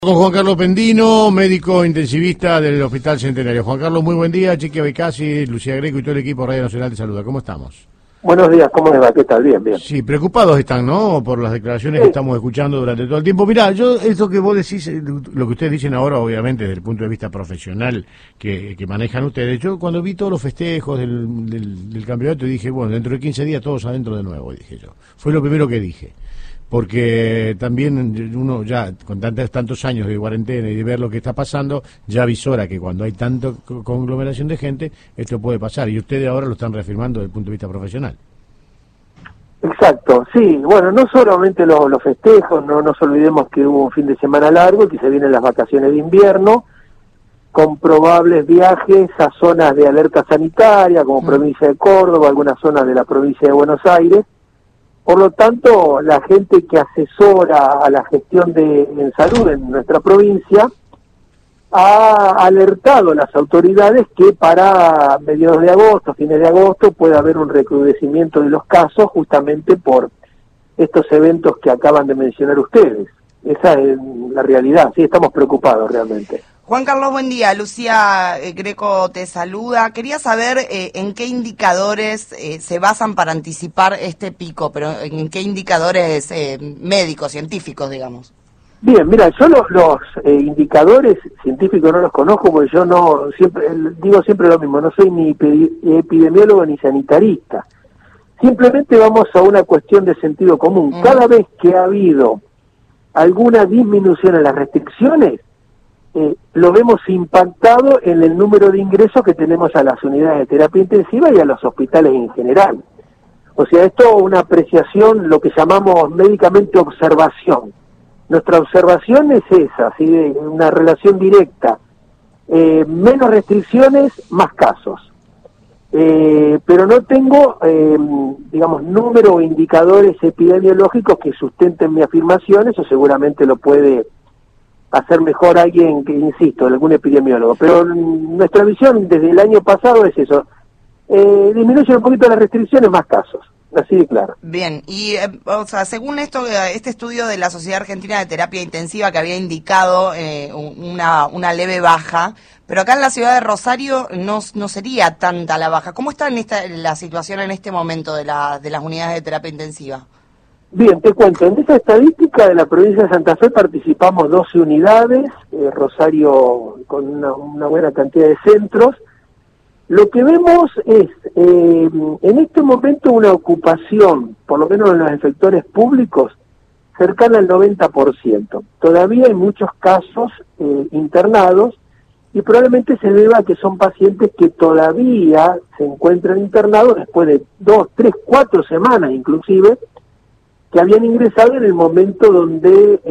Con Juan Carlos Pendino, médico intensivista del Hospital Centenario. Juan Carlos, muy buen día. Chiqui Abeicassi, Lucía Greco y todo el equipo Radio Nacional te saluda. ¿Cómo estamos? Buenos días, ¿cómo les va? ¿Qué tal? Bien, bien. Sí, preocupados están, ¿no? Por las declaraciones que estamos escuchando durante todo el tiempo. Mirá, esto que vos decís, lo que ustedes dicen ahora, obviamente, desde el punto de vista profesional que manejan ustedes. Yo cuando vi todos los festejos del campeonato dije, bueno, dentro de 15 días todos adentro de nuevo, dije yo. Fue lo primero que dije. Porque también uno ya, con tantos años de cuarentena y de ver lo que está pasando, ya avisora que cuando hay tanta conglomeración de gente, esto puede pasar. Y ustedes ahora lo están reafirmando desde el punto de vista profesional. Exacto, sí. Bueno, no solamente los festejos, no nos olvidemos que hubo un fin de semana largo, que se vienen las vacaciones de invierno, con probables viajes a zonas de alerta sanitaria, como provincia de Córdoba, algunas zonas de la provincia de Buenos Aires. Por lo tanto, la gente que asesora a la gestión en salud en nuestra provincia ha alertado a las autoridades que para mediados de agosto, fines de agosto, puede haber un recrudecimiento de los casos justamente por estos eventos que acaban de mencionar ustedes. Esa es la realidad, sí, estamos preocupados realmente. Juan Carlos, buen día. Lucía Greco te saluda. Quería saber en qué indicadores se basan para anticipar este pico, pero en qué indicadores médicos, científicos, digamos. Bien, mira, yo los indicadores científicos no los conozco porque yo digo siempre lo mismo, no soy ni epidemiólogo ni sanitarista. Simplemente vamos a una cuestión de sentido común. Cada vez que ha habido alguna disminución en las restricciones, lo vemos impactado en el número de ingresos que tenemos a las unidades de terapia intensiva y a los hospitales en general. O sea, esto es una apreciación, lo que llamamos médicamente observación. Nuestra observación es esa, ¿sí? Una relación directa. Menos restricciones, más casos. Pero no tengo, digamos, número o indicadores epidemiológicos que sustenten mi afirmación. Eso seguramente lo puede hacer mejor alguien que, insisto, algún epidemiólogo. Pero nuestra visión desde el año pasado es eso. Disminuyen un poquito las restricciones, más casos. Así de claro. Bien, y o sea, según este estudio de la Sociedad Argentina de Terapia Intensiva que había indicado una leve baja, pero acá en la ciudad de Rosario no sería tanta la baja. ¿Cómo está la situación en este momento de las unidades de terapia intensiva? Bien, te cuento, en esa estadística de la provincia de Santa Fe participamos 12 unidades, Rosario con una buena cantidad de centros. Lo que vemos es, en este momento, una ocupación, por lo menos en los efectores públicos, cercana al 90%. Todavía hay muchos casos internados y probablemente se deba a que son pacientes que todavía se encuentran internados después de 2, 3, 4 semanas inclusive, que habían ingresado en el momento donde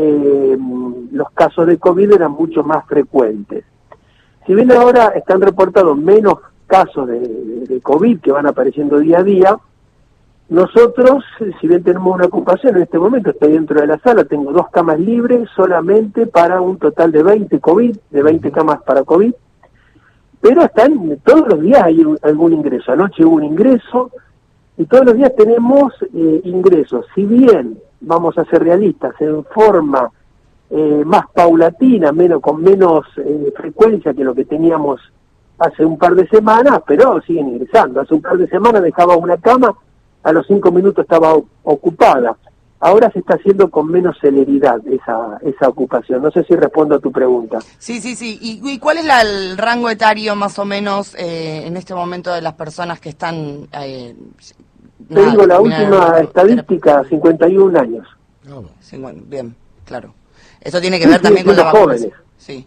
los casos de COVID eran mucho más frecuentes. Si bien ahora están reportados menos casos de COVID que van apareciendo día a día, nosotros, si bien tenemos una ocupación en este momento, estoy dentro de la sala, tengo 2 camas libres solamente para un total de 20 COVID, de 20 camas para COVID, pero todos los días hay algún ingreso. Anoche hubo un ingreso, y todos los días tenemos ingresos. Si bien, vamos a ser realistas, en forma más paulatina, con menos frecuencia que lo que teníamos hace un par de semanas, pero siguen ingresando. Hace un par de semanas dejaba una cama, a los 5 minutos estaba ocupada. Ahora se está haciendo con menos celeridad esa ocupación. No sé si respondo a tu pregunta. Sí. ¿Y cuál es el rango etario más o menos en este momento de las personas que están... Te digo, la última estadística, 51 años. Bien, claro. Eso tiene que ver también con la jóvenes. Sí.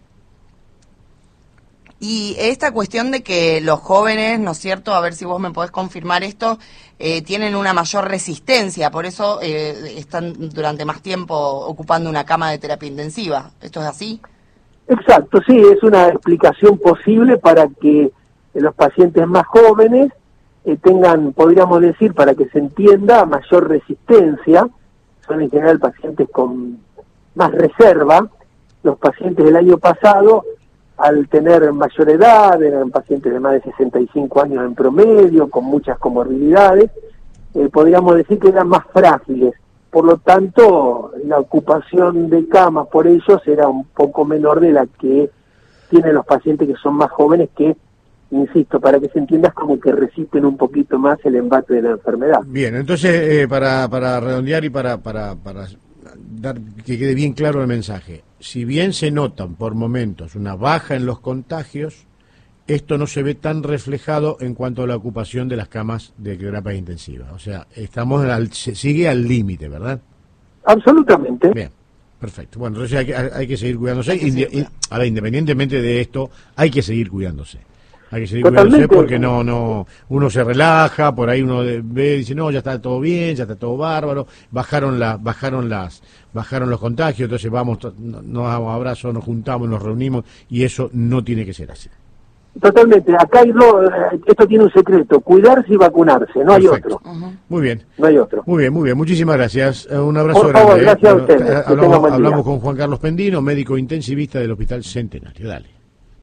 Y esta cuestión de que los jóvenes, ¿no es cierto?, a ver si vos me podés confirmar esto, tienen una mayor resistencia, por eso están durante más tiempo ocupando una cama de terapia intensiva. ¿Esto es así? Exacto, sí, es una explicación posible para que los pacientes más jóvenes tengan, podríamos decir, para que se entienda, mayor resistencia. Son en general pacientes con más reserva. Los pacientes del año pasado, al tener mayor edad, eran pacientes de más de 65 años en promedio, con muchas comorbilidades, podríamos decir que eran más frágiles. por lo tanto la ocupación de camas por ellos era un poco menor de la que tienen los pacientes que son más jóvenes, que, insisto, para que se entienda, es como que resisten un poquito más el embate de la enfermedad. Bien, entonces, para redondear y para dar que quede bien claro el mensaje, si bien se notan por momentos una baja en los contagios, esto no se ve tan reflejado en cuanto a la ocupación de las camas de terapia intensiva. O sea, sigue al límite, ¿verdad? Absolutamente. Bien, perfecto. Bueno, entonces hay que seguir cuidándose. Ahora, independientemente de esto, hay que seguir cuidándose. Hay que seguir cuidándose porque uno se relaja, por ahí uno ve y dice, no, ya está todo bien, ya está todo bárbaro, bajaron los contagios, entonces vamos, nos damos abrazos, nos juntamos, nos reunimos, y eso no tiene que ser así. Totalmente. Acá esto tiene un secreto: cuidarse y vacunarse. No hay otro. Muy bien. No hay otro. Muy bien, muy bien. Muchísimas gracias. Un abrazo por favor, grande. Gracias a ustedes. Hablamos con Juan Carlos Pendino, médico intensivista del Hospital Centenario. Dale.